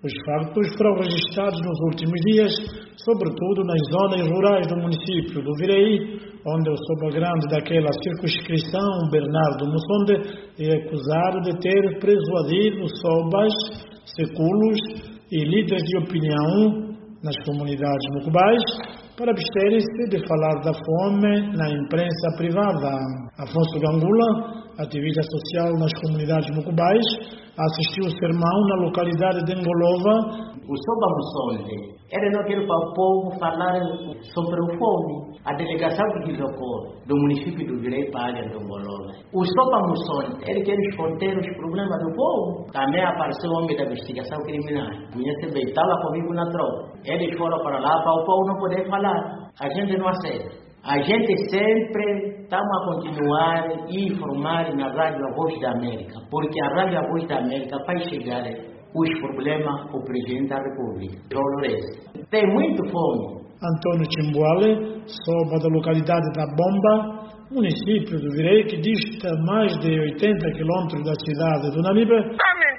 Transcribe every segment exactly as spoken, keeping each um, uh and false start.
Os factos foram registrados nos últimos dias, sobretudo nas zonas rurais do município do Virei, onde o Soba Grande daquela circunscrição, Bernardo Mussonde, é acusado de ter persuadido sobas, seculos e líderes de opinião nas comunidades mucubais para absterem-se de falar da fome na imprensa privada. Afonso Gangula, ativista social nas comunidades mucubais, assistiu o sermão na localidade de Ngolova. O Soba Mussonde era não querer para o povo falar sobre o fome. A delegação que deslocou do município do Virei para a área de Ngolova. O Soba Mussonde, ele quer esconder os problemas do povo. Também apareceu o homem da investigação criminal. Conhece bem, estava comigo na tropa. Eles foram para lá para o povo não poder falar. A gente não aceita. A gente sempre estamos a continuar e informar na Rádio A Voz da América, porque a Rádio A Voz da América vai chegar os problemas ao Presidente da República, Dolores. Tem muito fome. Antônio Timbuale, soba da localidade da Bomba, município do Virei, que dista mais de oitenta quilômetros da cidade do Namibe.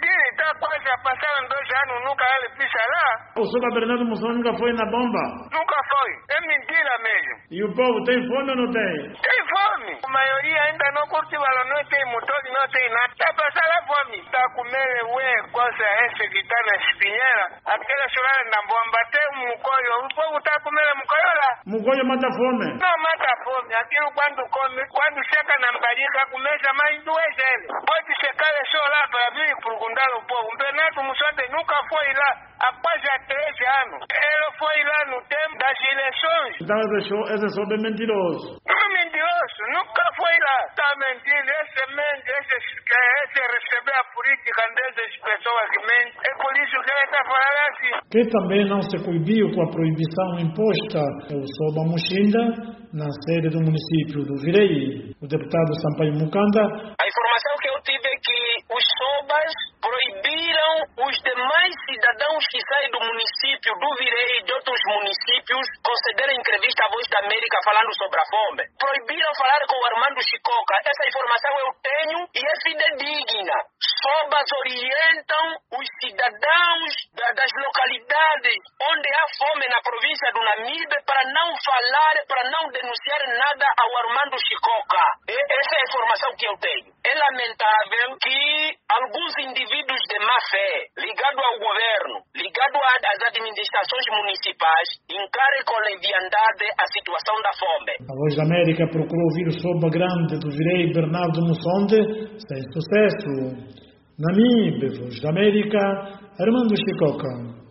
Passaram dois anos, nunca ele pisa lá. O Soba Bernardo Mussonde nunca foi na Bomba? Nunca foi. É mentira mesmo. E o povo tem fome ou não tem? Tem fome. A maioria ainda não cultiva, não tem motor, não tem nada. Está passando a fome. Está a comer ué, coisa essa que está na espinheira. Aquela chorada na Bomba, tem um mucoio. O povo está comendo mucoio lá. Mucoio mata fome? Não mata fome. Aquilo quando come, quando seca na barriga, começa mais duas vezes. Pode secar só lá para vir e perguntar ao povo. Bernardo Mussonde nunca foi lá há quase treze anos. Ele foi lá no tempo das eleições. Então esse soba é mentiroso. Não é mentiroso, nunca foi lá. Está mentindo, esse mente, esse, esse receber a política dessas pessoas que mentem. É por isso que ele está falando assim. Que também não se coibiu com a proibição imposta ao Soba Muxinda na sede do município do Virei. O deputado Sampaio Mukanda. A informação que eu tive é que os sobas proibiram os demais cidadãos que saem do município do Virei e de outros municípios concederem entrevista à Voz da América falando sobre a fome. Proibiram falar com o Armando Chicoca. Essa informação eu tenho e é fidedigna. Sobas orientam os cidadãos da, das localidades onde há fome na província do Namibe para não falar, para não denunciar nada ao Armando Chicoca. E essa é a informação que eu tenho. É lamentável que alguns indivíduos de má fé, ligados ao governo, ligados às administrações municipais, encarem com leviandade a situação da fome. A Voz da América procurou ouvir o Soba Grande do Virei Bernardo Mussonde, sem sucesso. Namibe, Voz da América, Armando Chicoca.